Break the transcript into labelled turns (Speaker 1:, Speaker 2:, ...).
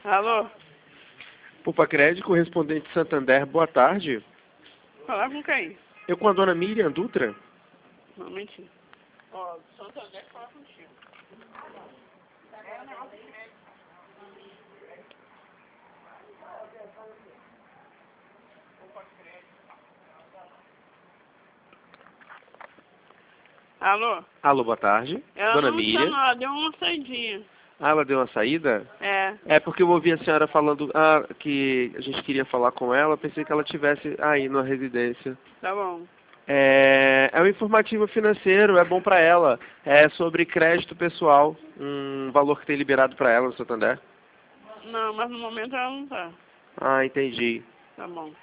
Speaker 1: Alô?
Speaker 2: Poupa Crédito, correspondente Santander, boa tarde.
Speaker 1: Falar com quem?
Speaker 2: Eu com a dona Miriam Dutra.
Speaker 1: Não, mentira. Ó, Santander fala contigo. Alô?
Speaker 2: Alô, boa tarde.
Speaker 1: Ela
Speaker 2: Dona
Speaker 1: não
Speaker 2: Miriam.
Speaker 1: chamou, ela deu uma saidinha.
Speaker 2: Ah, ela deu uma saída?
Speaker 1: É,
Speaker 2: É porque eu ouvi a senhora falando que a gente queria falar com ela. Pensei que ela estivesse aí na residência.
Speaker 1: tá bom.
Speaker 2: É um informativo financeiro, é bom para ela. É sobre crédito pessoal, um valor que tem liberado para ela no Santander.
Speaker 1: Não, mas no momento ela não tá.
Speaker 2: Ah, entendi.
Speaker 1: Tá bom.